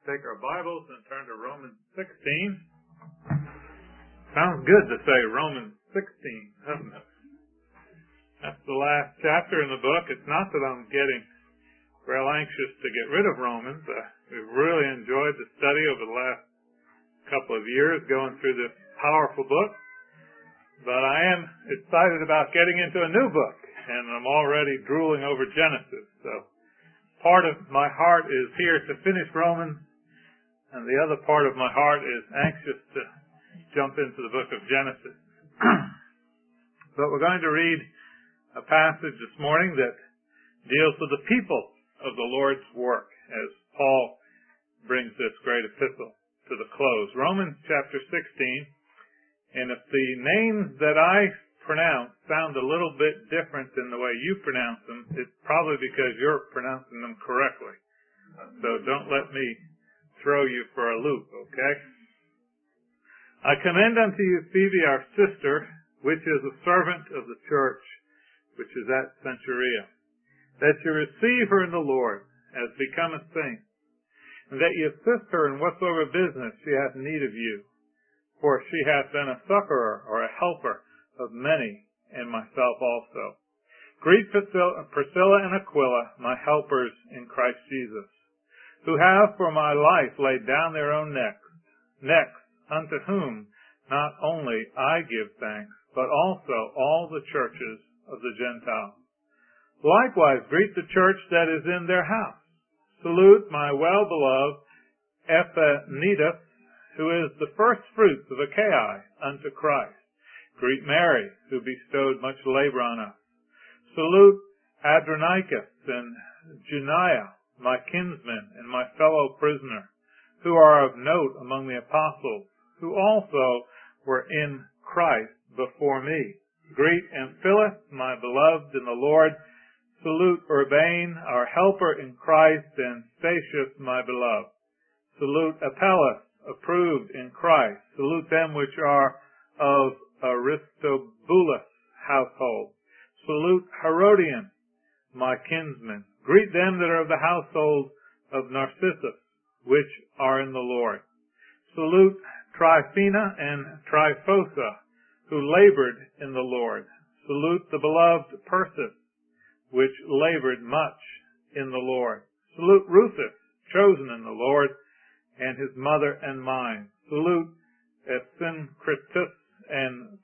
take our Bibles and turn to Romans 16. Sounds good to say Romans 16, doesn't it? That's the last chapter in the book. It's not that I'm getting real anxious to get rid of Romans. We've really enjoyed the study over the last couple of years going through this powerful book. But I am excited about getting into a new book, and I'm already drooling over Genesis. So part of my heart is here to finish Romans, and the other part of my heart is anxious to jump into the book of Genesis. But we're going to read a passage this morning that deals with the people of the Lord's work as Paul brings this great epistle to the close. Romans chapter 16. And if the names that I pronounce sound a little bit different than the way you pronounce them, it's probably because you're pronouncing them correctly. So don't let me throw you for a loop, okay? I commend unto you Phoebe, our sister, which is a servant of the church, which is at Cenchrea, that you receive her in the Lord, as becometh saints, and that you assist her in whatsoever business she hath need of you. For she hath been a succorer or a helper of many, and myself also. Greet Priscilla and Aquila, my helpers in Christ Jesus, who have for my life laid down their own necks, unto whom not only I give thanks, but also all the churches of the Gentiles. Likewise greet the church that is in their house. Salute my well-beloved Epaenetus, who is the first fruits of Achaia unto Christ. Greet Mary, who bestowed much labor on us. Salute Adronicus and Juniah, my kinsmen and my fellow prisoner, who are of note among the apostles, who also were in Christ before me. Greet Amphilus, my beloved in the Lord. Salute Urbane, our helper in Christ, and Statius, my beloved. Salute Apelles, approved in Christ. Salute them which are of Aristobulus' household. Salute Herodian, my kinsman. Greet them that are of the household of Narcissus, which are in the Lord. Salute Tryphena and Tryphosa, who labored in the Lord. Salute the beloved Persis, which labored much in the Lord. Salute Rufus, chosen in the Lord, and his mother and mine. Salute Asyncritus and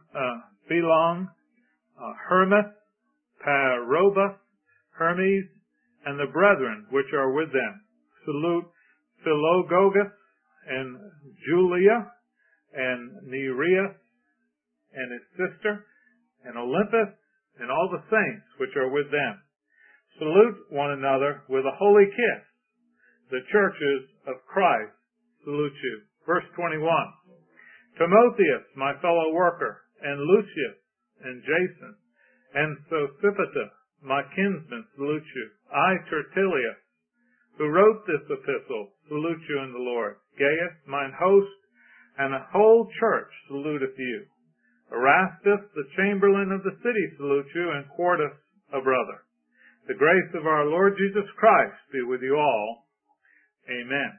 Philon, Hermas, Parobus, Hermes, and the brethren which are with them. Salute Philogogus and Julia and Nereus and his sister and Olympus and all the saints which are with them. Salute one another with a holy kiss. The churches of Christ salute you. Verse 21. Timotheus, my fellow worker, and Lucius, and Jason, and Sosipater, my kinsman, salute you. I, Tertullius, who wrote this epistle, salute you in the Lord. Gaius, mine host, and the whole church saluteth you. Erastus, the chamberlain of the city, salute you, and Quartus, a brother. The grace of our Lord Jesus Christ be with you all. Amen.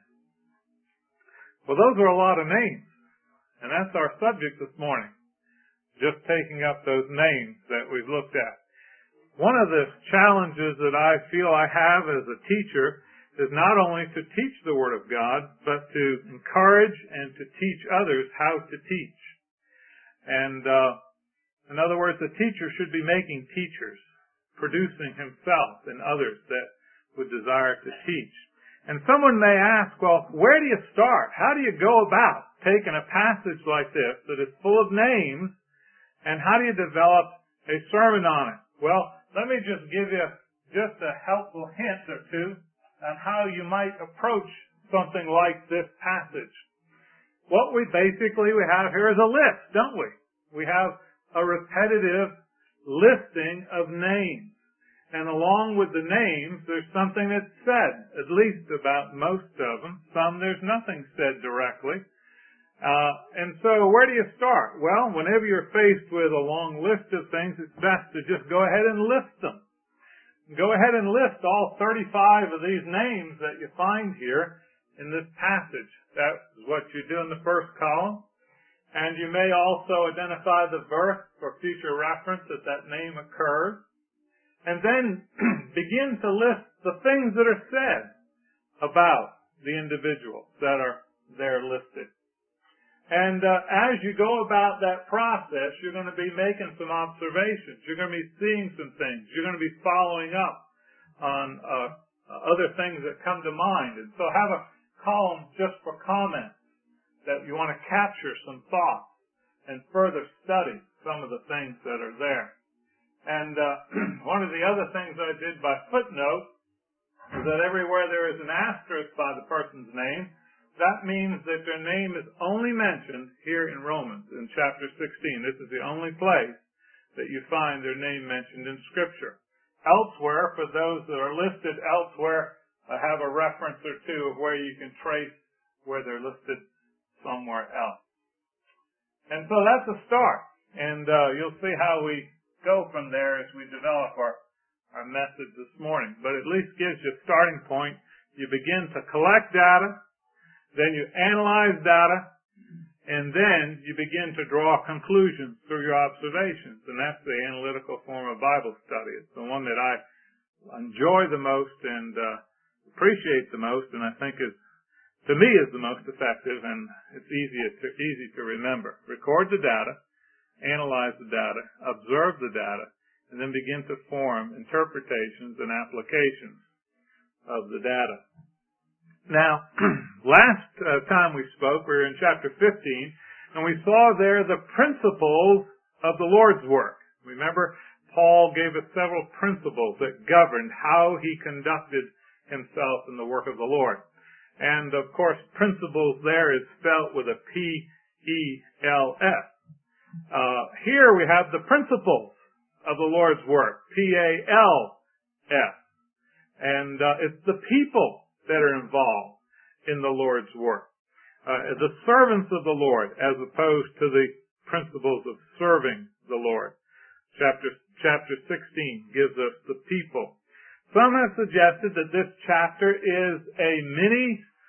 Well, those are a lot of names, and that's our subject this morning, just taking up those names that we've looked at. One of the challenges that I feel I have as a teacher is not only to teach the Word of God, but to encourage and to teach others how to teach. And in other words, the teacher should be making teachers, producing himself and others that would desire to teach. And someone may ask, well, where do you start? How do you go about taking a passage like this that is full of names, and how do you develop a sermon on it? Well, let me just give you just a helpful hint or two on how you might approach something like this passage. What we have here is a list, don't we? We have a repetitive listing of names. And along with the names, there's something that's said, at least about most of them. Some, there's nothing said directly. And so where do you start? Well, whenever you're faced with a long list of things, it's best to just go ahead and list them. Go ahead and list all 35 of these names that you find here in this passage. That's what you do in the first column. And you may also identify the verse for future reference that name occurs. And then begin to list the things that are said about the individuals that are there listed. And as you go about that process, you're going to be making some observations. You're going to be seeing some things. You're going to be following up on other things that come to mind. And so have a column just for comments that you want to capture some thoughts and further study some of the things that are there. And one of the other things I did by footnote is that everywhere there is an asterisk by the person's name, that means that their name is only mentioned here in Romans in chapter 16. This is the only place that you find their name mentioned in Scripture. Elsewhere, for those that are listed elsewhere, I have a reference or two of where you can trace where they're listed somewhere else. And so that's a start. And you'll see how we go from there as we develop our message this morning. But at least gives you a starting point. You begin to collect data. Then you analyze data, and then you begin to draw conclusions through your observations. And that's the analytical form of Bible study. It's the one that I enjoy the most and appreciate the most, and I think to me is the most effective, and it's easy to remember. Record the data, analyze the data, observe the data, and then begin to form interpretations and applications of the data. Now, last time we spoke, we were in chapter 15, and we saw there the principles of the Lord's work. Remember, Paul gave us several principles that governed how he conducted himself in the work of the Lord. And, of course, principles there is spelt with a P-E-L-S. Here we have the principles of the Lord's work, P-A-L-S. And it's the people that are involved in the Lord's work. The servants of the Lord, as opposed to the principles of serving the Lord. Chapter 16 gives us the people. Some have suggested that this chapter is a mini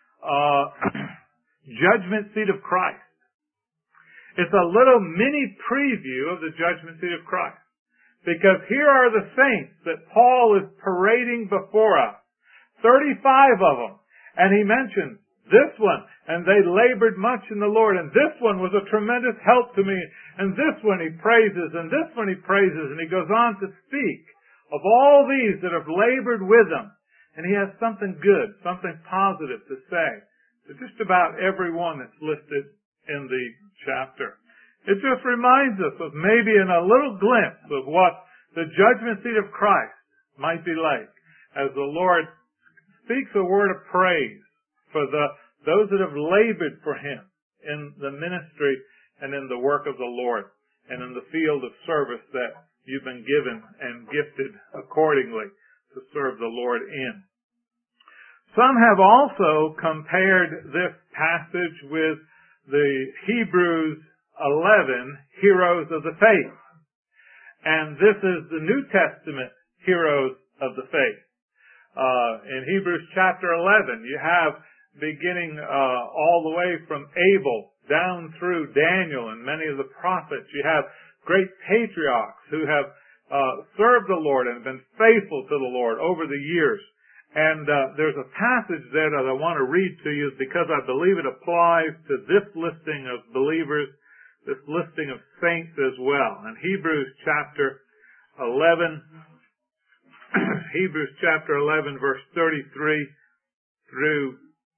judgment seat of Christ. It's a little mini preview of the judgment seat of Christ. Because here are the saints that Paul is parading before us. 35 of them. And he mentions this one, and they labored much in the Lord, and this one was a tremendous help to me, and this one he praises, and this one he praises, and he goes on to speak of all these that have labored with him. And he has something good, something positive to say to just about everyone that's listed in the chapter. It just reminds us of maybe in a little glimpse of what the judgment seat of Christ might be like as the Lord speaks a word of praise for those that have labored for him in the ministry and in the work of the Lord and in the field of service that you've been given and gifted accordingly to serve the Lord in. Some have also compared this passage with the Hebrews 11 heroes of the faith. And this is the New Testament heroes of the faith. In Hebrews chapter 11, you have beginning all the way from Abel down through Daniel and many of the prophets, you have great patriarchs who have served the Lord and been faithful to the Lord over the years. And there's a passage there that I want to read to you because I believe it applies to this listing of believers, this listing of saints as well. In Hebrews chapter 11, Hebrews chapter 11, verse 33 through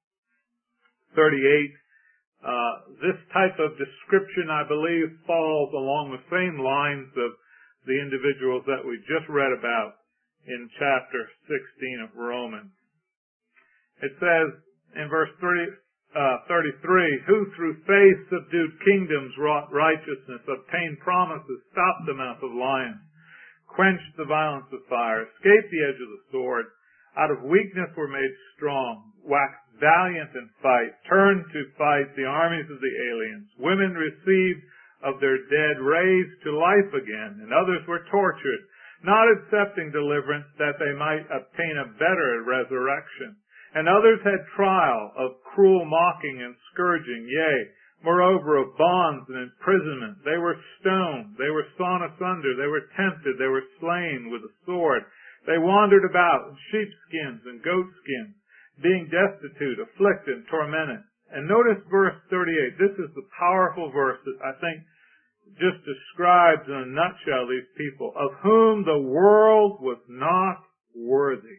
38. This type of description, I believe, falls along the same lines of the individuals that we just read about in chapter 16 of Romans. It says in verse 33, who through faith subdued kingdoms, wrought righteousness, obtained promises, stopped the mouth of lions, quenched the violence of fire, escaped the edge of the sword, out of weakness were made strong, waxed valiant in fight, turned to fight the armies of the aliens. Women received of their dead raised to life again, and others were tortured, not accepting deliverance that they might obtain a better resurrection. And others had trial of cruel mocking and scourging, yea, moreover of bonds and imprisonment. They were stoned, they were sawn asunder, they were tempted, they were slain with the sword. They wandered about in sheepskins and goatskins, being destitute, afflicted, tormented. And notice verse 38. This is the powerful verse that I think just describes in a nutshell these people, of whom the world was not worthy.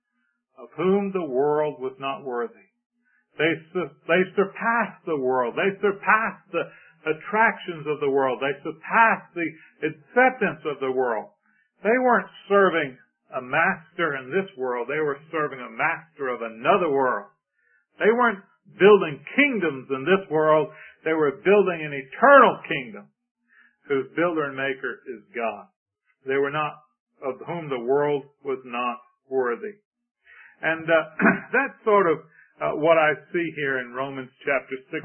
Of whom the world was not worthy. They surpassed the world. They surpassed the attractions of the world. They surpassed the acceptance of the world. They weren't serving a master in this world. They were serving a master of another world. They weren't building kingdoms in this world. They were building an eternal kingdom whose builder and maker is God. They were not, of whom the world was not worthy. And that's sort of what I see here in Romans chapter 16.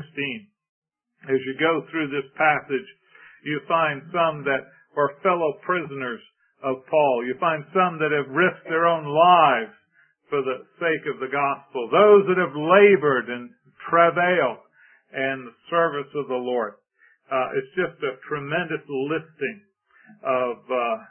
As you go through this passage, you find some that are fellow prisoners of Paul. You find some that have risked their own lives for the sake of the gospel. Those that have labored and travailed in the service of the Lord. It's just a tremendous listing of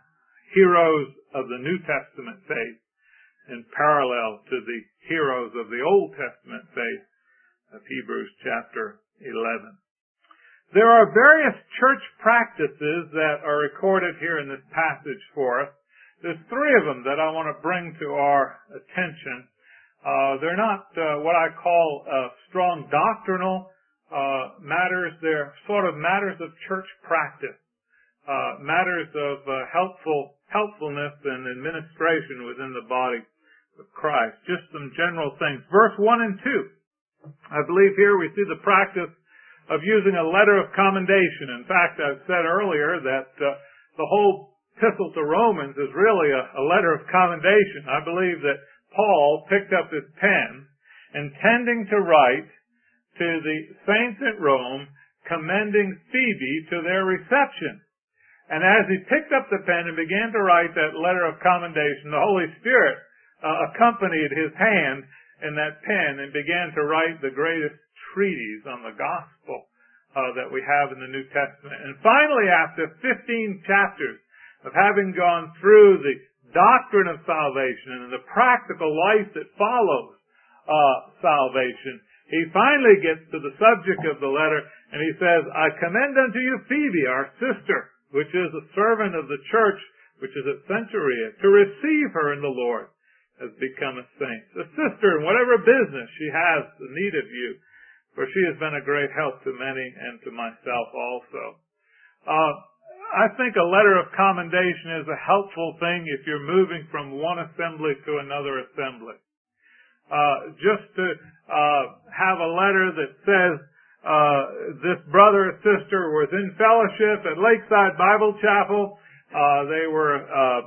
heroes of the New Testament faith in parallel to the heroes of the Old Testament faith of Hebrews chapter 11. There are various church practices that are recorded here in this passage for us. There's three of them that I want to bring to our attention. They're not what I call strong doctrinal matters. They're sort of matters of church practice, matters of helpfulness and administration within the body of Christ. Just some general things. Verse 1 and 2. I believe here we see the practice of using a letter of commendation. In fact, I've said earlier that the whole epistle to Romans is really a letter of commendation. I believe that Paul picked up his pen intending to write to the saints at Rome, commending Phoebe to their reception. And as he picked up the pen and began to write that letter of commendation, the Holy Spirit accompanied his hand in that pen and began to write the greatest treatise on the gospel that we have in the New Testament. And finally, after 15 chapters of having gone through the doctrine of salvation and the practical life that follows salvation, he finally gets to the subject of the letter, and he says, I commend unto you Phoebe, our sister, which is a servant of the church, which is at Cenchrea, to receive her in the Lord has become a saint. A sister in whatever business she has the need of you, for she has been a great help to many and to myself also. I think a letter of commendation is a helpful thing if you're moving from one assembly to another assembly. Just to have a letter that says this brother or sister was in fellowship at Lakeside Bible Chapel. They were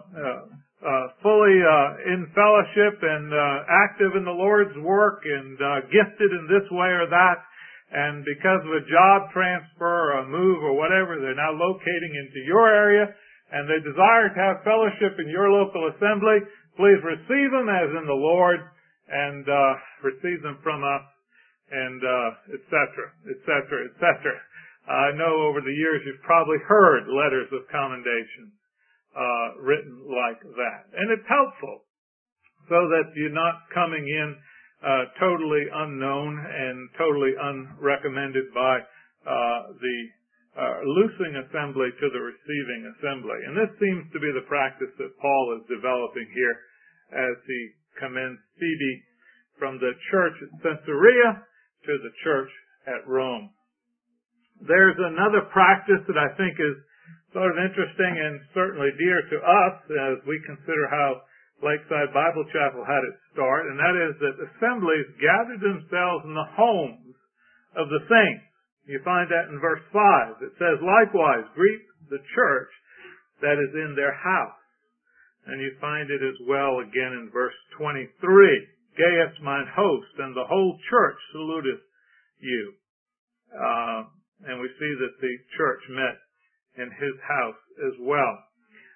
fully in fellowship and active in the Lord's work and gifted in this way or that. And because of a job transfer or a move or whatever, they're now locating into your area and they desire to have fellowship in your local assembly. Please receive them as in the Lord and receive them from us, and et cetera, et cetera, et cetera. I know over the years you've probably heard letters of commendation written like that. And it's helpful so that you're not coming in totally unknown and totally unrecommended by the loosing assembly to the receiving assembly. And this seems to be the practice that Paul is developing here as he commends Phoebe from the church at Caesarea to the church at Rome. There's another practice that I think is sort of interesting and certainly dear to us as we consider how Lakeside Bible Chapel had its start, and that is that assemblies gathered themselves in the homes of the saints. You find that in verse 5. It says, likewise, greet the church that is in their house. And you find it as well again in verse 23. Gaius mine host and the whole church saluteth you. And we see that the church met in his house as well.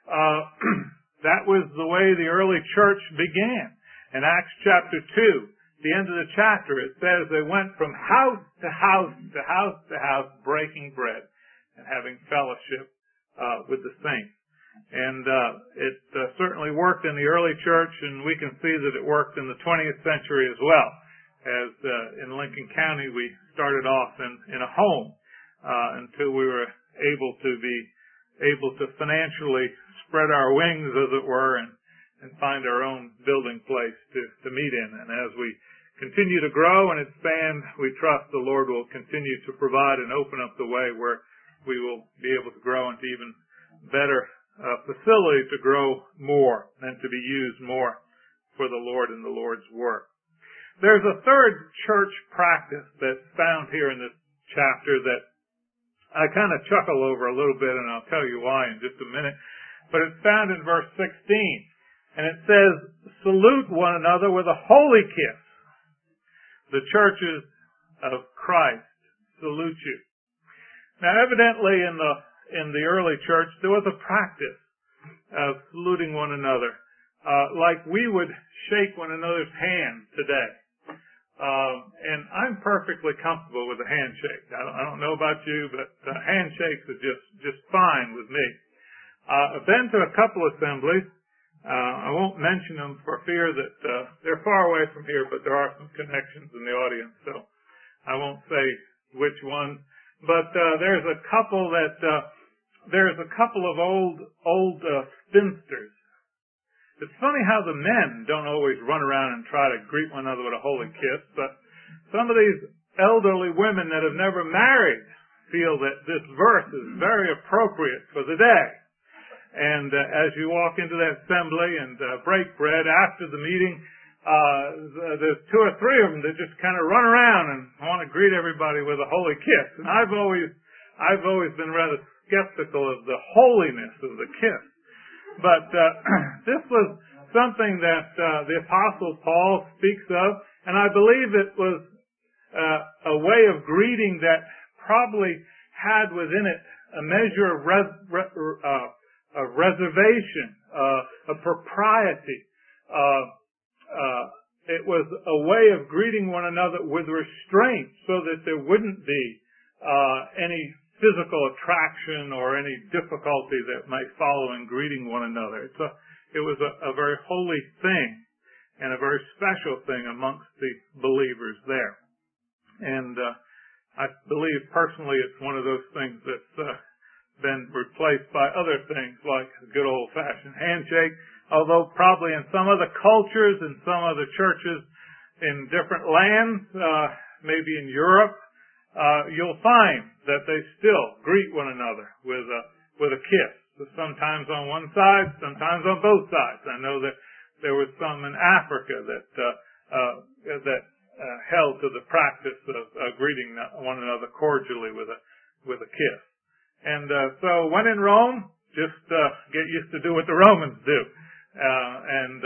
That was the way the early church began. In Acts chapter 2, the end of the chapter, it says they went from house to house to house to house, breaking bread and having fellowship with the saints. And it certainly worked in the early church, and we can see that it worked in the 20th century as well. As in Lincoln County, we started off in a home until we were able to financially spread our wings, as it were, and find our own building place to meet in. And as we continue to grow and expand, we trust the Lord will continue to provide and open up the way where we will be able to grow into even better facility to grow more and to be used more for the Lord and the Lord's work. There's a third church practice that's found here in this chapter that I kind of chuckle over a little bit, and I'll tell you why in just a minute. But it's found in verse 16, and it says, "Salute one another with a holy kiss. The churches of Christ salute you." Now, evidently in the early church, there was a practice of saluting one another, like we would shake one another's hand today. And I'm perfectly comfortable with a handshake. I don't know about you, but handshakes are just fine with me. I've been to a couple assemblies. I won't mention them for fear that they're far away from here, but there are some connections in the audience, so I won't say which one. But there's a couple of old spinsters. It's funny how the men don't always run around and try to greet one another with a holy kiss, but some of these elderly women that have never married feel that this verse is very appropriate for the day. And as you walk into that assembly and break bread after the meeting, there's two or three of them that just kind of run around and want to greet everybody with a holy kiss. And I've always been rather skeptical of the holiness of the kiss. But this was something that the Apostle Paul speaks of, and I believe it was a way of greeting that probably had within it a measure of reservation, a propriety. It was a way of greeting one another with restraint so that there wouldn't be any physical attraction or any difficulty that might follow in greeting one another. It was a very holy thing and a very special thing amongst the believers there. And I believe personally it's one of those things that's been replaced by other things like a good old-fashioned handshake, although probably in some other cultures and some other churches in different lands, maybe in Europe, you'll find that they still greet one another with a kiss. So sometimes on one side, sometimes on both sides. I know that there was some in Africa that held to the practice of greeting one another cordially with a kiss. And so when in Rome, just get used to do what the Romans do, and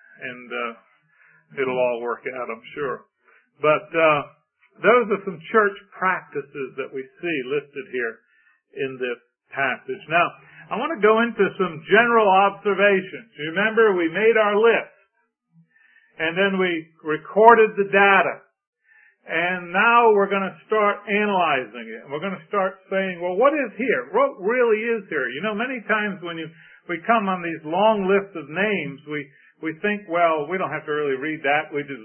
it'll all work out, I'm sure. But those are some church practices that we see listed here in this passage. Now, I want to go into some general observations. You remember, we made our list, and then we recorded the data. And now we're going to start analyzing it. And we're going to start saying, well, what is here? What really is here? You know, many times when we come on these long lists of names, we think, well, we don't have to really read that. We just,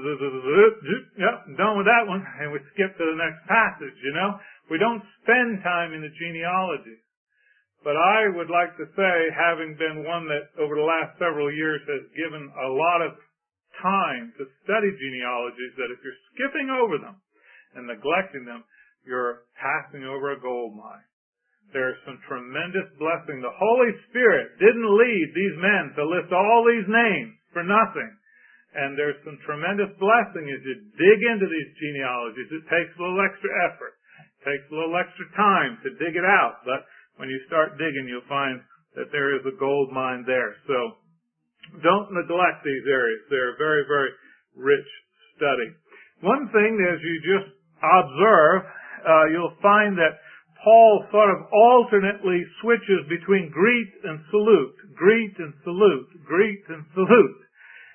done with that one, and we skip to the next passage, you know. We don't spend time in the genealogy. But I would like to say, having been one that over the last several years has given a lot of time to study genealogies, that if you're skipping over them and neglecting them, you're passing over a gold mine. There's some tremendous blessing. The Holy Spirit didn't lead these men to list all these names for nothing. And there's some tremendous blessing as you dig into these genealogies. It takes a little extra effort. It takes a little extra time to dig it out. But when you start digging, you'll find that there is a gold mine there. So don't neglect these areas. They're a very, very rich study. One thing, as you just observe, you'll find that Paul sort of alternately switches between greet and salute, greet and salute, greet and salute.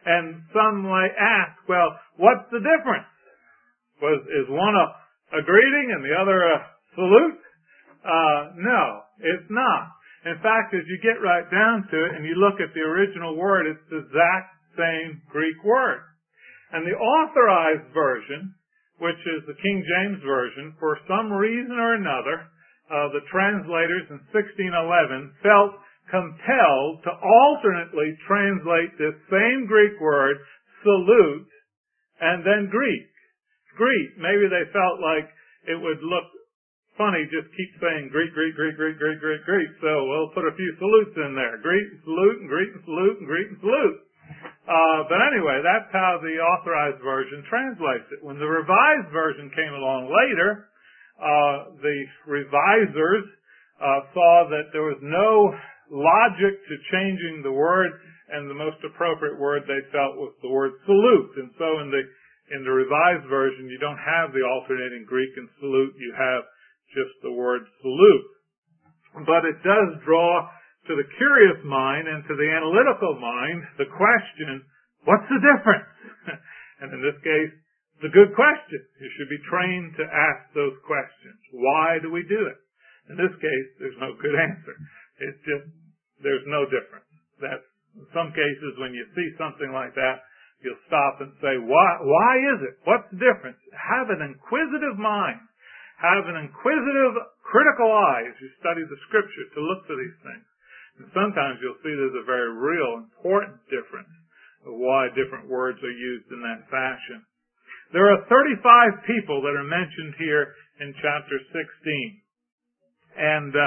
And some might ask, well, what's the difference? Is one a greeting and the other a salute? No, it's not. In fact, as you get right down to it and you look at the original word, it's the exact same Greek word. And the Authorized Version, which is the King James Version, for some reason or another, the translators in 1611 felt compelled to alternately translate this same Greek word, salute, and then greet. Maybe they felt like it would look funny, just keep saying greet. So we'll put a few salutes in there. Greet and salute and greet and salute and greet and salute. But anyway, that's how the Authorized Version translates it. When the Revised Version came along later, the revisers saw that there was no logic to changing the word, and the most appropriate word they felt was the word salute. And so in the Revised Version, you don't have the alternating Greek and salute. You have just the word salute. But it does draw to the curious mind and to the analytical mind the question, what's the difference? And in this case, it's a good question. You should be trained to ask those questions. Why do we do it? In this case, there's no good answer. It's just, there's no difference. That's, in some cases, when you see something like that, you'll stop and say, why is it? What's the difference? Have an inquisitive mind. Have an inquisitive, critical eye as you study the Scripture to look for these things. And sometimes you'll see there's a very real, important difference of why different words are used in that fashion. There are 35 people that are mentioned here in chapter 16. And,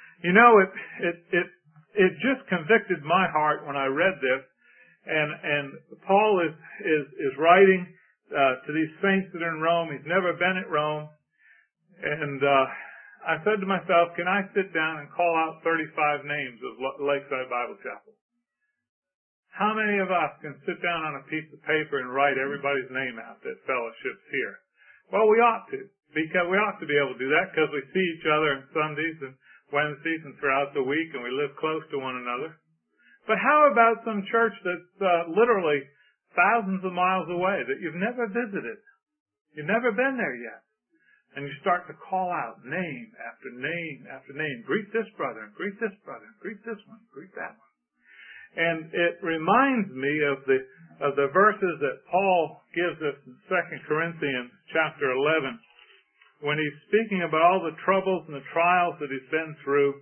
it just convicted my heart when I read this. And Paul is writing to these saints that are in Rome. He's never been at Rome. And I said to myself, can I sit down and call out 35 names of Lakeside Bible Chapel? How many of us can sit down on a piece of paper and write everybody's name out that fellowships here? Well, we ought to, because we ought to be able to do that because we see each other on Sundays and Wednesdays and throughout the week, and we live close to one another. But how about some church that's literally thousands of miles away that you've never visited? You've never been there yet. And you start to call out name after name after name. Greet this brother, and greet this brother, and greet this one, greet that one. And it reminds me of the verses that Paul gives us in 2 Corinthians chapter 11, when he's speaking about all the troubles and the trials that he's been through,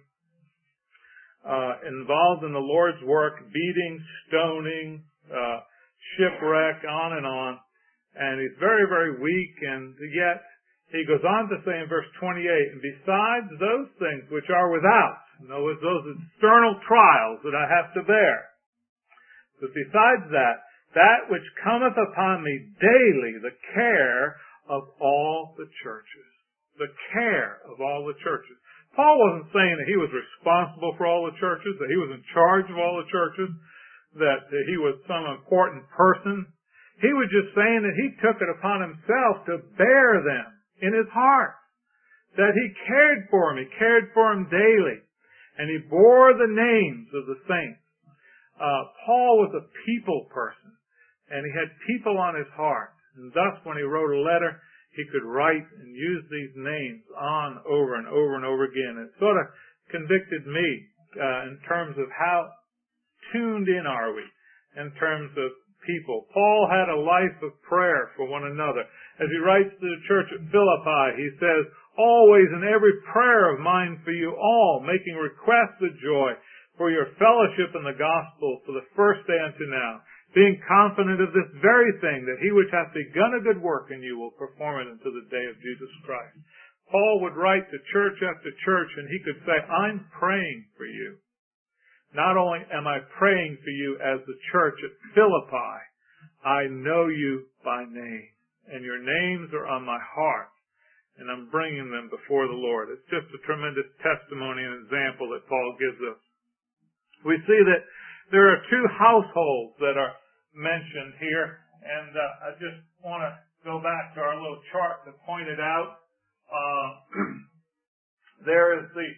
involved in the Lord's work, beating, stoning, shipwreck, on and on. And he's very, very weak, and yet he goes on to say in verse 28, and besides those things which are without, in other words, those external trials that I have to bear, but besides that which cometh upon me daily, the care of all the churches. The care of all the churches. Paul wasn't saying that he was responsible for all the churches, that he was in charge of all the churches, that he was some important person. He was just saying that he took it upon himself to bear them in his heart. That he cared for them. He cared for them daily. And he bore the names of the saints. Paul was a people person. And he had people on his heart. And thus when he wrote a letter, he could write and use these names on over and over and over again. It sort of convicted me in terms of how tuned in are we in terms of people. Paul had a life of prayer for one another. As he writes to the church at Philippi, he says, always in every prayer of mine for you all, making requests with joy for your fellowship in the gospel for the first day unto now, being confident of this very thing, that he which hath begun a good work in you will perform it unto the day of Jesus Christ. Paul would write to church after church, and he could say, I'm praying for you. Not only am I praying for you as the church at Philippi, I know you by name, and your names are on my heart, and I'm bringing them before the Lord. It's just a tremendous testimony and example that Paul gives us. We see that there are two households that are mentioned here, and I just want to go back to our little chart to point it out. There is the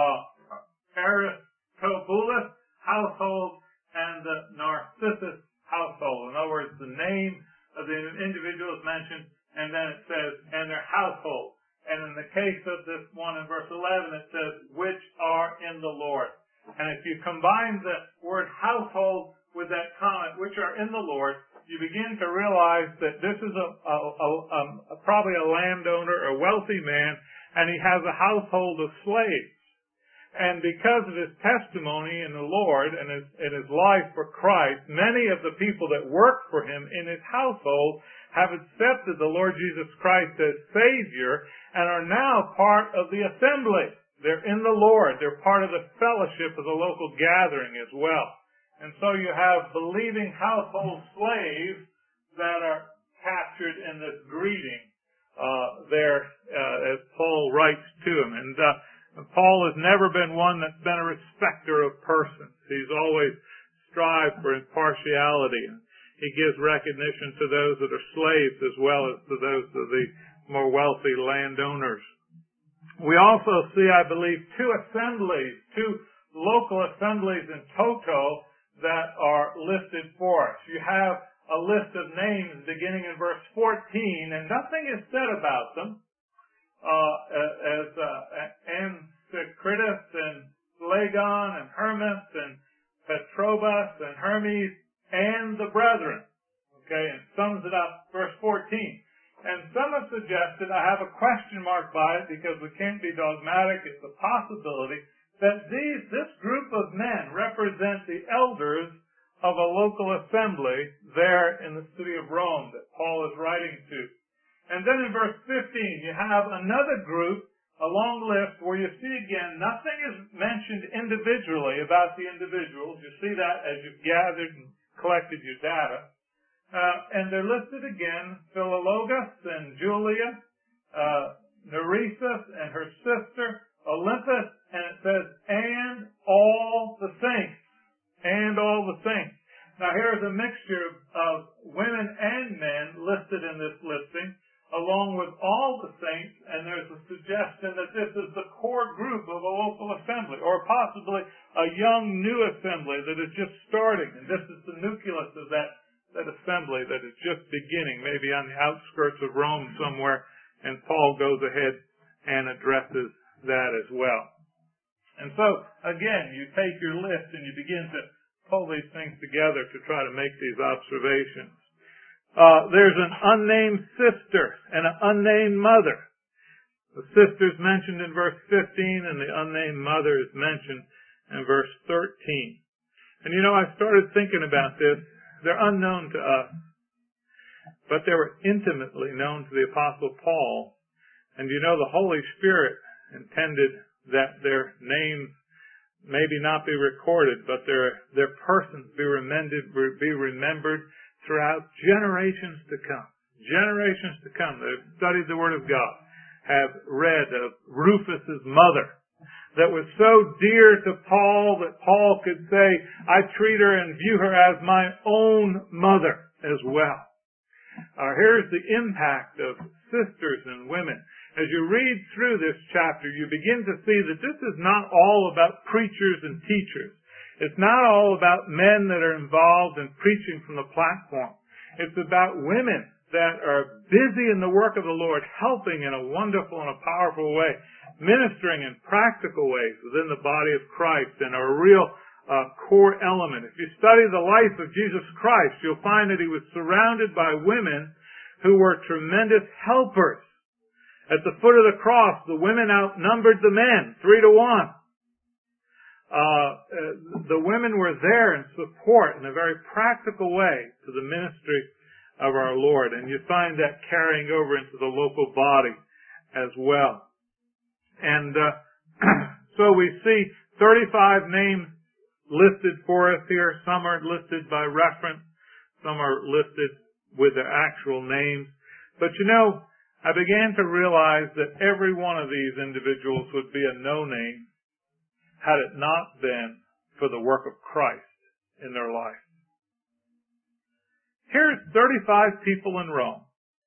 Aristobulus household and the Narcissus household. In other words, the name of the individual is mentioned, and then it says, and their household. And in the case of this one in verse 11, it says, which are in the Lord. And if you combine the word household with that comment, which are in the Lord, you begin to realize that this is probably a landowner, a wealthy man, and he has a household of slaves. And because of his testimony in the Lord and his life for Christ, many of the people that work for him in his household have accepted the Lord Jesus Christ as Savior and are now part of the assembly. They're in the Lord. They're part of the fellowship of the local gathering as well. And so you have believing household slaves that are captured in this greeting there as Paul writes to them. And Paul has never been one that's been a respecter of persons. He's always strived for impartiality. And he gives recognition to those that are slaves as well as to those of the more wealthy landowners. We also see, I believe, two local assemblies in toto that are listed for us. You have a list of names beginning in verse 14, and nothing is said about them. As Anticritus and Phlegon and Hermas and Petrobus and Hermes and the brethren. Okay, and sums it up, verse 14. And some have suggested, I have a question mark by it because we can't be dogmatic, it's a possibility, that this group of men represent the elders of a local assembly there in the city of Rome that Paul is writing to. And then in verse 15, you have another group, a long list, where you see again, nothing is mentioned individually about the individuals. You see that as you've gathered and collected your data. And they're listed again, Philologus and Julia, Nereus and her sister, Olympus, and it says, and all the saints. And all the saints. Now here's a mixture of women and men listed in this listing, along with all the saints, and there's a suggestion that this is the core group of a local assembly, or possibly a young new assembly that is just starting, and this is the nucleus of that assembly that is just beginning, maybe on the outskirts of Rome somewhere, and Paul goes ahead and addresses that as well. And so, again, you take your list and you begin to pull these things together to try to make these observations. There's an unnamed sister and an unnamed mother. The sister is mentioned in verse 15 and the unnamed mother is mentioned in verse 13. And you know, I started thinking about this. They're unknown to us, but they were intimately known to the Apostle Paul. And you know, the Holy Spirit intended that their names maybe not be recorded, but their persons be remembered throughout generations to come. Generations to come that have studied the Word of God have read of Rufus's mother that was so dear to Paul that Paul could say, I treat her and view her as my own mother as well. Here's the impact of sisters and women. As you read through this chapter, you begin to see that this is not all about preachers and teachers. It's not all about men that are involved in preaching from the platform. It's about women that are busy in the work of the Lord, helping in a wonderful and a powerful way, ministering in practical ways within the body of Christ, and a real core element. If you study the life of Jesus Christ, you'll find that he was surrounded by women who were tremendous helpers. At the foot of the cross, the women outnumbered the men 3-1. The women were there in support in a very practical way to the ministry of our Lord. And you find that carrying over into the local body as well. And so we see 35 names listed for us here. Some are listed by reference. Some are listed with their actual names. But you know, I began to realize that every one of these individuals would be a no-name had it not been for the work of Christ in their life. Here's 35 people in Rome.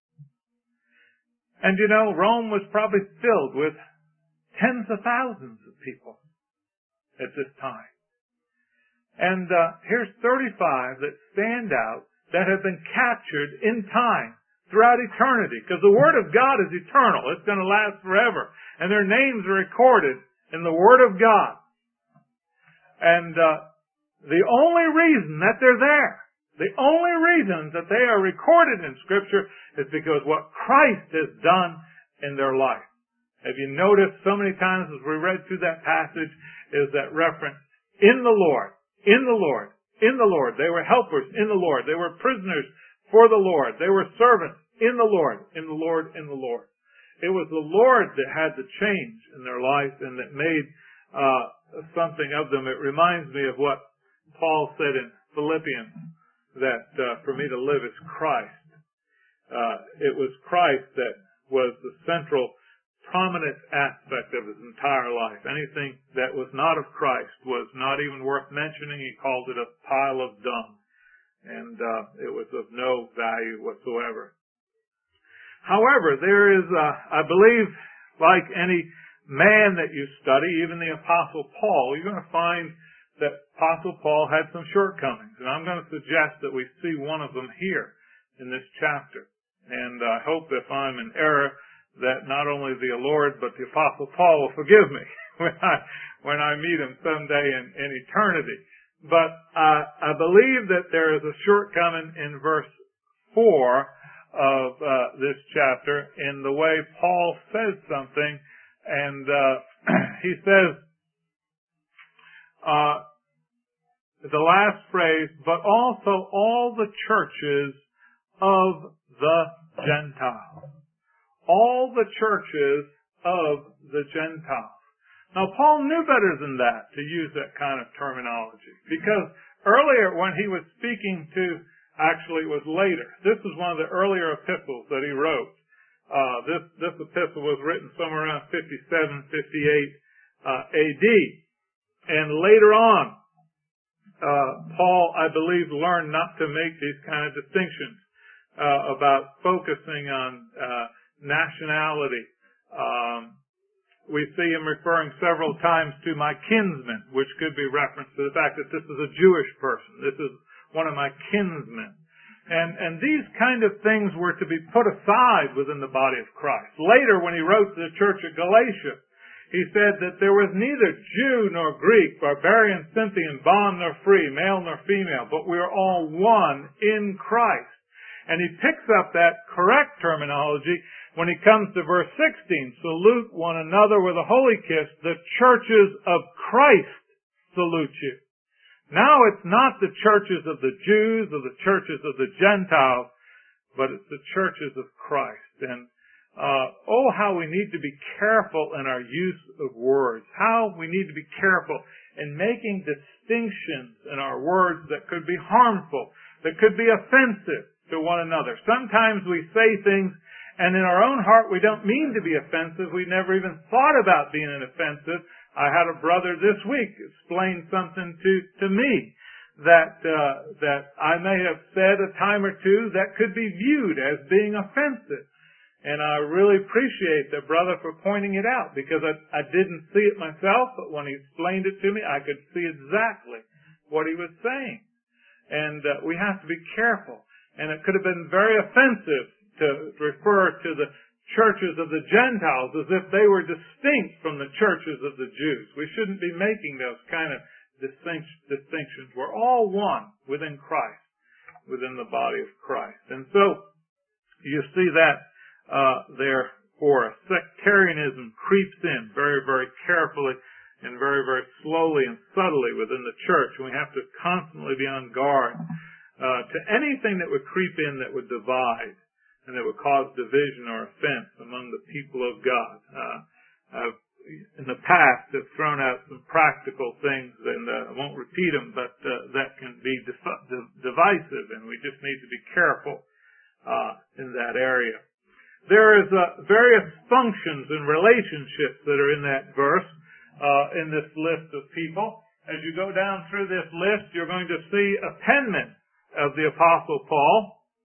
And you know, Rome was probably filled with tens of thousands of people at this time. And here's 35 that stand out, that have been captured in time throughout eternity. Because the Word of God is eternal. It's going to last forever. And their names are recorded in the Word of God. And the only reason that they're there, the only reason that they are recorded in Scripture is because what Christ has done in their life. Have you noticed so many times as we read through that passage is that reference, in the Lord, in the Lord, in the Lord. They were helpers in the Lord. They were prisoners for the Lord. They were servants in the Lord, in the Lord, in the Lord. It was the Lord that had the change in their life and that made something of them. It reminds me of what Paul said in Philippians, that for me to live is Christ. It was Christ that was the central, prominent aspect of his entire life. Anything that was not of Christ was not even worth mentioning. He called it a pile of dung. And it was of no value whatsoever. However, there is, I believe, like any man that you study, even the Apostle Paul, you're going to find that Apostle Paul had some shortcomings. And I'm going to suggest that we see one of them here in this chapter. And I hope if I'm in error, that not only the Lord, but the Apostle Paul will forgive me when I meet him someday in eternity. But I believe that there is a shortcoming in verse 4 of this chapter in the way Paul says something. And he says, the last phrase, but also all the churches of the Gentiles. All the churches of the Gentiles. Now, Paul knew better than that to use that kind of terminology, because earlier when he was speaking to, actually it was later, this was one of the earlier epistles that he wrote. This epistle was written somewhere around 57, 58 AD. And later on, Paul, I believe, learned not to make these kind of distinctions about focusing on nationality. We see him referring several times to my kinsmen, which could be reference to the fact that this is a Jewish person. This is one of my kinsmen. And these kind of things were to be put aside within the body of Christ. Later, when he wrote to the church at Galatia, he said that there was neither Jew nor Greek, barbarian, Scythian, bond nor free, male nor female, but we are all one in Christ. And he picks up that correct terminology when he comes to verse 16. Salute one another with a holy kiss. The churches of Christ salute you. Now it's not the churches of the Jews or the churches of the Gentiles, but it's the churches of Christ. And how we need to be careful in our use of words. How we need to be careful in making distinctions in our words that could be harmful, that could be offensive to one another. Sometimes we say things and in our own heart we don't mean to be offensive. We never even thought about being offensive. I had a brother this week explain something to me that I may have said a time or two that could be viewed as being offensive. And I really appreciate the brother for pointing it out, because I didn't see it myself, but when he explained it to me, I could see exactly what he was saying. And we have to be careful. And it could have been very offensive to refer to the churches of the Gentiles as if they were distinct from the churches of the Jews. We shouldn't be making those kind of distinctions. We're all one within Christ, within the body of Christ. And so you see that therefore sectarianism creeps in very, very carefully and very, very slowly and subtly within the church. And we have to constantly be on guard to anything that would creep in that would divide and that would cause division or offense among the people of God. I've in the past have thrown out some practical things, and I won't repeat them, but that can be divisive, and we just need to be careful in that area. There is various functions and relationships that are in that verse, in this list of people. As you go down through this list, you're going to see a penman of the Apostle Paul.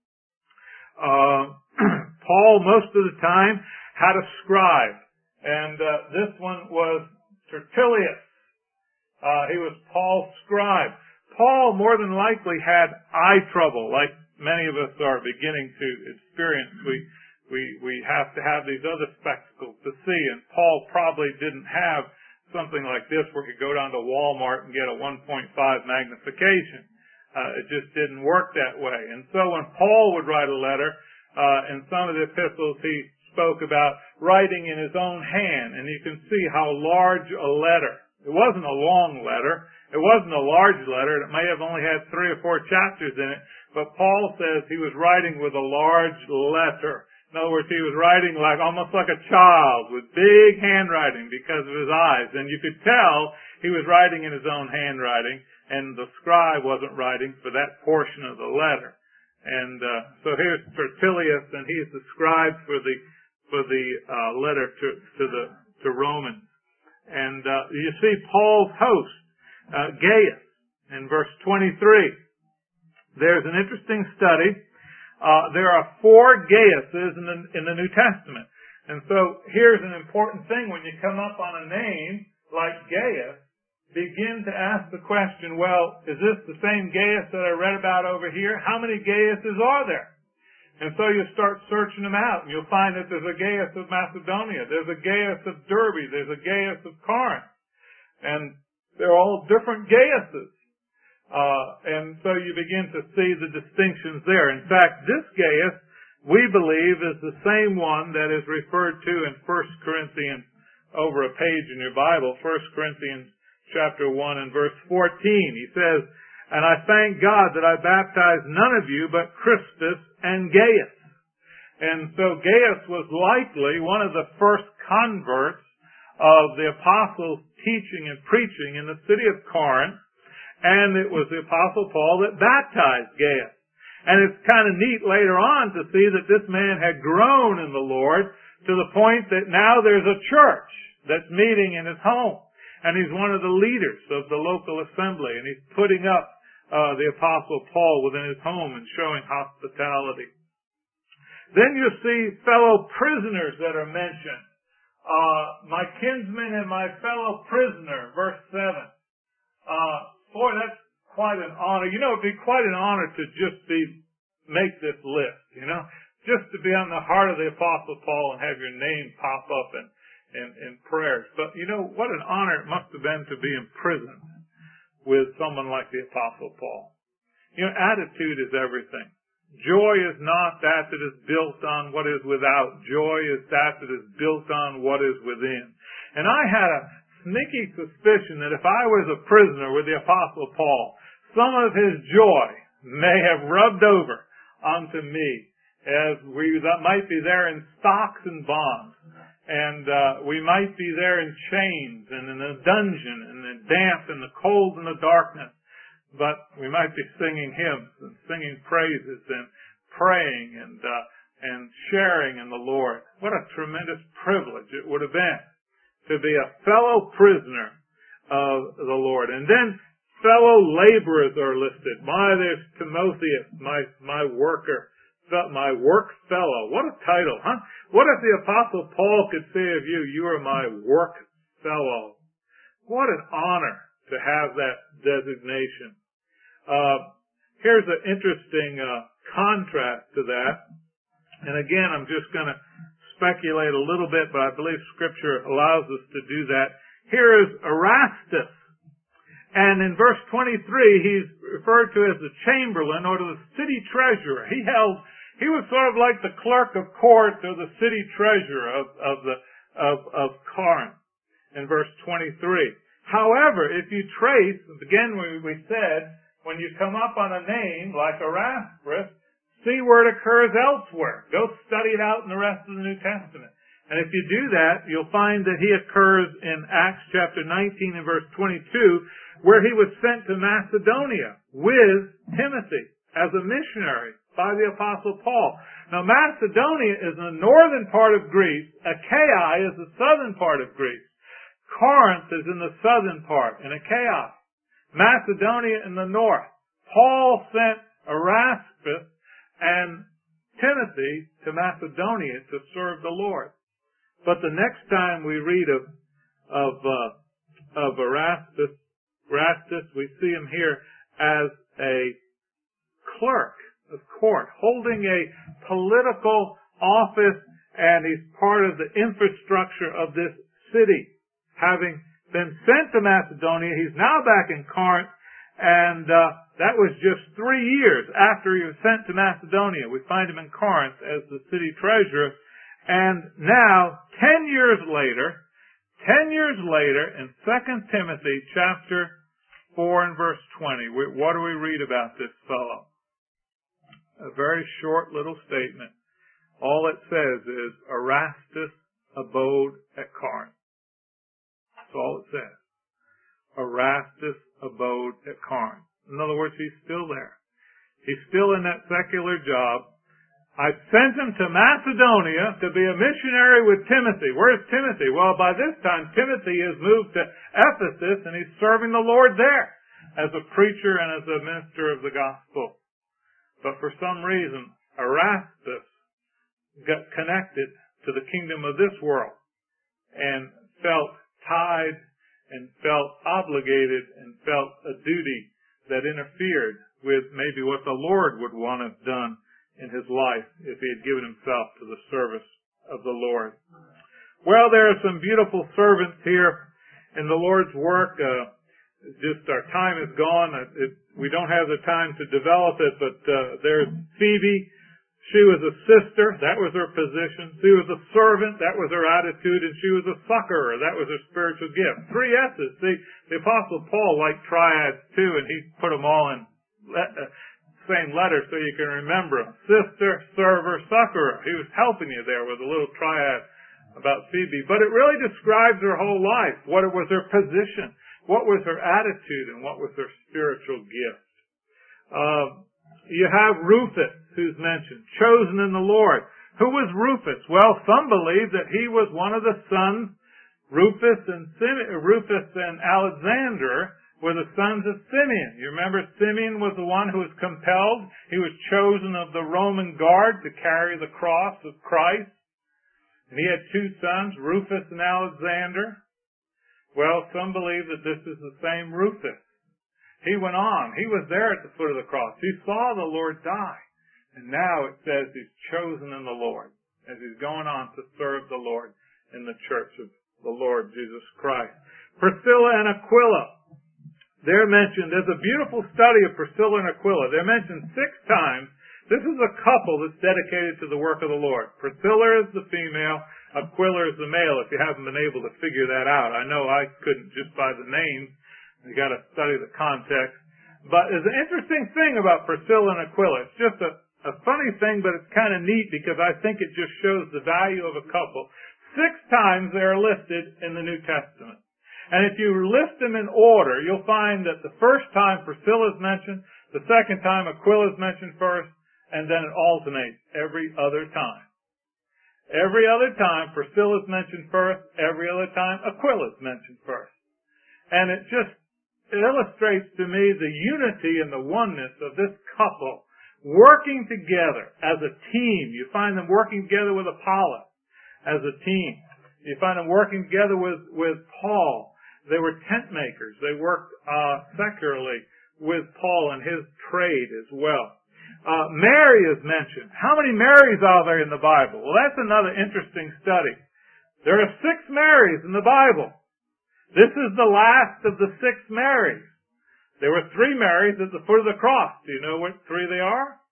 Paul, most of the time, had a scribe, and this one was Tertullius. He was Paul's scribe. Paul more than likely had eye trouble, like many of us are beginning to experience. We have to have these other spectacles to see, and Paul probably didn't have something like this where he could go down to Walmart and get a 1.5 magnification. It just didn't work that way. And so when Paul would write a letter, in some of the epistles he spoke about writing in his own hand, and you can see how large a letter. It wasn't a long letter. It wasn't a large letter. It may have only had 3 or 4 chapters in it, but Paul says he was writing with a large letter. In other words, he was writing almost like a child with big handwriting because of his eyes. And you could tell he was writing in his own handwriting, and the scribe wasn't writing for that portion of the letter. And so here's Tertullius, and he's the scribe for the letter to Romans. And you see Paul's host, Gaius, in verse 23. There's an interesting study. There are 4 Gaiuses in the New Testament. And so here's an important thing. When you come up on a name like Gaius, begin to ask the question, well, is this the same Gaius that I read about over here? How many Gaiuses are there? And so you start searching them out, and you'll find that there's a Gaius of Macedonia, there's a Gaius of Derbe, there's a Gaius of Corinth. And they're all different Gaiuses. And so you begin to see the distinctions there. In fact, this Gaius, we believe, is the same one that is referred to in 1 Corinthians, over a page in your Bible, 1 Corinthians chapter 1 and verse 14. He says, "And I thank God that I baptized none of you but Crispus and Gaius." And so Gaius was likely one of the first converts of the apostles' teaching and preaching in the city of Corinth. And it was the Apostle Paul that baptized Gaius. And it's kind of neat later on to see that this man had grown in the Lord to the point that now there's a church that's meeting in his home. And he's one of the leaders of the local assembly. And he's putting up the Apostle Paul within his home and showing hospitality. Then you see fellow prisoners that are mentioned. My kinsman and my fellow prisoner, verse 7. Boy, that's quite an honor. You know, it'd be quite an honor to just make this list, you know. Just to be on the heart of the Apostle Paul and have your name pop up in prayers. But you know, what an honor it must have been to be imprisoned with someone like the Apostle Paul. You know, attitude is everything. Joy is not that is built on what is without. Joy is that is built on what is within. And I had a sneaky suspicion that if I was a prisoner with the Apostle Paul, some of his joy may have rubbed over onto me, as we might be there in stocks and bonds, and we might be there in chains and in a dungeon and the damp and the cold and the darkness, but we might be singing hymns and singing praises and praying and sharing in the Lord. What a tremendous privilege it would have been to be a fellow prisoner of the Lord. And then fellow laborers are listed. There's Timotheus, my worker, my work fellow. What a title, huh? What if the Apostle Paul could say of you, you are my work fellow? What an honor to have that designation. Here's an interesting contrast to that. And again, I'm just going to speculate a little bit, but I believe Scripture allows us to do that. Here is Erastus. And in verse 23, he's referred to as the chamberlain or the city treasurer. He was sort of like the clerk of court or the city treasurer of Corinth in verse 23. However, if you trace, again we said, when you come up on a name like Erastus, see where it occurs elsewhere. Go study it out in the rest of the New Testament. And if you do that, you'll find that he occurs in Acts chapter 19 and verse 22, where he was sent to Macedonia with Timothy as a missionary by the Apostle Paul. Now, Macedonia is in the northern part of Greece. Achaia is the southern part of Greece. Corinth is in the southern part, in Achaia. Macedonia in the north. Paul sent Erastus and Timothy to Macedonia to serve the Lord. But the next time we read of Erastus, we see him here as a clerk of court, holding a political office, and he's part of the infrastructure of this city. Having been sent to Macedonia, he's now back in Corinth, and that was just 3 years after he was sent to Macedonia. We find him in Corinth as the city treasurer, and now, 10 years later, in 2 Timothy chapter 4 and verse 20, what do we read about this fellow? A very short little statement. All it says is, Erastus abode at Corinth. That's all it says. Erastus abode at Corinth. In other words, he's still there. He's still in that secular job. I sent him to Macedonia to be a missionary with Timothy. Where's Timothy? Well, by this time, Timothy has moved to Ephesus, and he's serving the Lord there as a preacher and as a minister of the gospel. But for some reason, Erastus got connected to the kingdom of this world and felt tied and felt obligated and felt a duty that interfered with maybe what the Lord would want to have done in his life if he had given himself to the service of the Lord. Well, there are some beautiful servants here in the Lord's work. Just our time is gone. We don't have the time to develop it, but there's Phoebe. She was a sister. That was her position. She was a servant. That was her attitude. And she was a succorer. That was her spiritual gift. 3 S's. See, the Apostle Paul liked triads too, and he put them all in same letter so you can remember them. Sister, server, succorer. He was helping you there with a little triad about Phoebe. But it really describes her whole life. What was her position? What was her attitude? And what was her spiritual gift? You have Rufus, who's mentioned, chosen in the Lord. Who was Rufus? Well, some believe that he was one of the sons, Rufus and Alexander were the sons of Simeon. You remember Simeon was the one who was compelled. He was chosen of the Roman guard to carry the cross of Christ. And he had 2 sons, Rufus and Alexander. Well, some believe that this is the same Rufus. He went on. He was there at the foot of the cross. He saw the Lord die. And now it says he's chosen in the Lord as he's going on to serve the Lord in the church of the Lord Jesus Christ. Priscilla and Aquila. They're mentioned. There's a beautiful study of Priscilla and Aquila. They're mentioned 6 times. This is a couple that's dedicated to the work of the Lord. Priscilla is the female. Aquila is the male, if you haven't been able to figure that out. I know I couldn't just by the names. You got to study the context. But there's an interesting thing about Priscilla and Aquila. It's just a funny thing, but it's kind of neat because I think it just shows the value of a couple. 6 times they are listed in the New Testament. And if you list them in order, you'll find that the first time Priscilla is mentioned, the second time Aquila is mentioned first, and then it alternates every other time. Every other time Priscilla is mentioned first, every other time Aquila is mentioned first. And it illustrates to me the unity and the oneness of this couple working together as a team. You find them working together with Apollos as a team. You find them working together with Paul. They were tent makers. They worked secularly with Paul and his trade as well. Mary is mentioned. How many Marys are there in the Bible? Well, that's another interesting study. There are 6 Marys in the Bible. This is the last of the 6 Marys. There were 3 Marys at the foot of the cross. Do you know what 3 they are?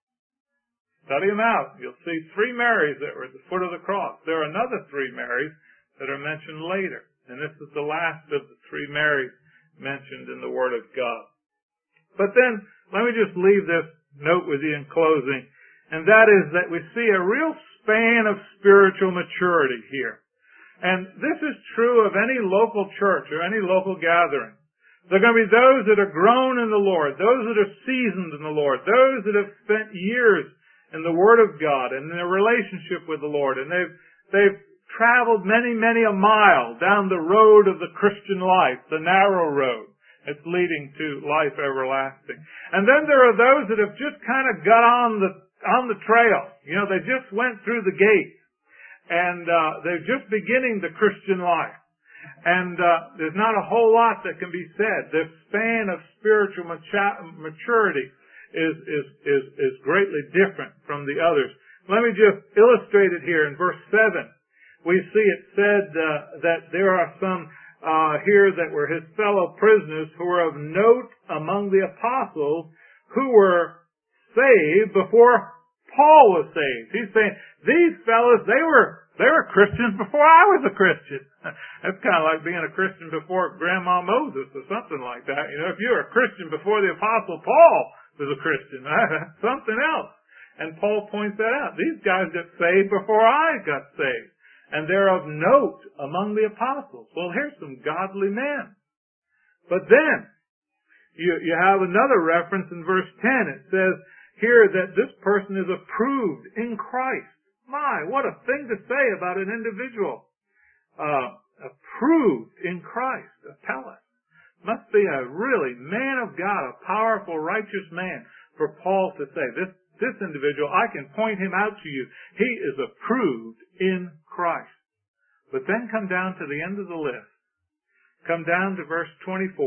Study them out. You'll see 3 Marys that were at the foot of the cross. There are another 3 Marys that are mentioned later. And this is the last of the 3 Marys mentioned in the Word of God. But then, let me just leave this note with you in closing. And that is that we see a real span of spiritual maturity here. And this is true of any local church or any local gathering. There are going to be those that are grown in the Lord, those that are seasoned in the Lord, those that have spent years in the Word of God and in their relationship with the Lord. And they've traveled many, many a mile down the road of the Christian life, the narrow road that's leading to life everlasting. And then there are those that have just kind of got on the trail. You know, they just went through the gate. And they're just beginning the Christian life. And there's not a whole lot that can be said. The span of spiritual maturity is greatly different from the others. Let me just illustrate it here in verse 7. We see it said that there are some here that were his fellow prisoners who were of note among the apostles who were saved before Paul was saved. He's saying, these fellows, they were Christians before I was a Christian. That's kind of like being a Christian before Grandma Moses or something like that. You know, if you were a Christian before the Apostle Paul was a Christian, that's something else. And Paul points that out. These guys got saved before I got saved. And they're of note among the apostles. Well, here's some godly men. But then, you have another reference in verse 10. It says here that this person is approved in Christ. My, what a thing to say about an individual. Approved in Christ. Apelles. Must be a really man of God, a powerful, righteous man for Paul to say, this individual, I can point him out to you. He is approved in Christ. But then come down to the end of the list. Come down to verse 24.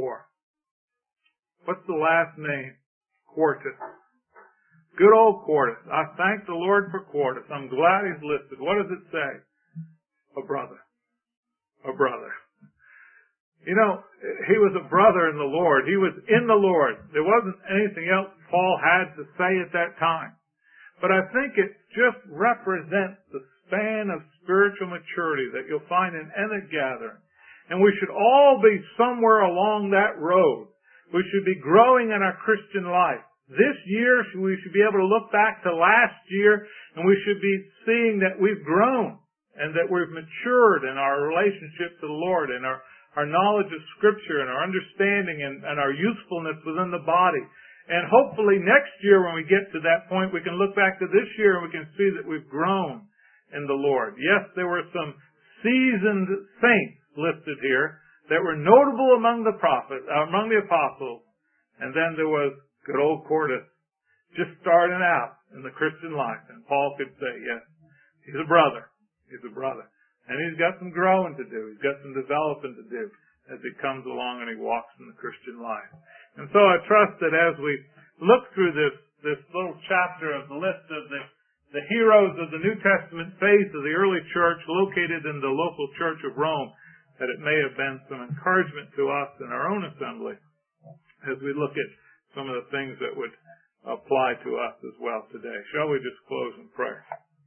What's the last name? Quartus. Good old Quartus. I thank the Lord for Quartus. I'm glad he's listed. What does it say? A brother. A brother. You know, he was a brother in the Lord. He was in the Lord. There wasn't anything else Paul had to say at that time. But I think it just represents the span of spiritual maturity that you'll find in any gathering. And we should all be somewhere along that road. We should be growing in our Christian life. This year, we should be able to look back to last year, and we should be seeing that we've grown and that we've matured in our relationship to the Lord and our knowledge of Scripture and our understanding and our usefulness within the body. And hopefully next year when we get to that point, we can look back to this year and we can see that we've grown in the Lord. Yes, there were some seasoned saints listed here that were notable among the prophets, among the apostles. And then there was good old Quartus, just starting out in the Christian life. And Paul could say, yes, he's a brother. He's a brother. And he's got some growing to do. He's got some developing to do as he comes along and he walks in the Christian life. And so I trust that as we look through this little chapter of the list of the heroes of the New Testament faith of the early church located in the local church of Rome, that it may have been some encouragement to us in our own assembly as we look at some of the things that would apply to us as well today. Shall we just close in prayer?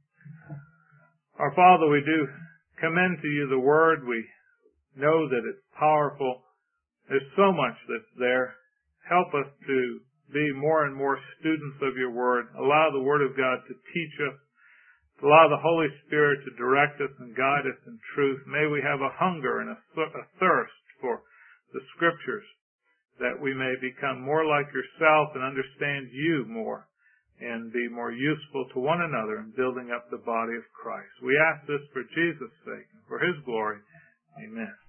Our Father, we do commend to you the Word. We know that it's powerful. There's so much that's there. Help us to be more and more students of your Word. Allow the Word of God to teach us. Allow the Holy Spirit to direct us and guide us in truth. May we have a hunger and a thirst for the Scriptures, that we may become more like yourself and understand you more and be more useful to one another in building up the body of Christ. We ask this for Jesus' sake and for his glory. Amen.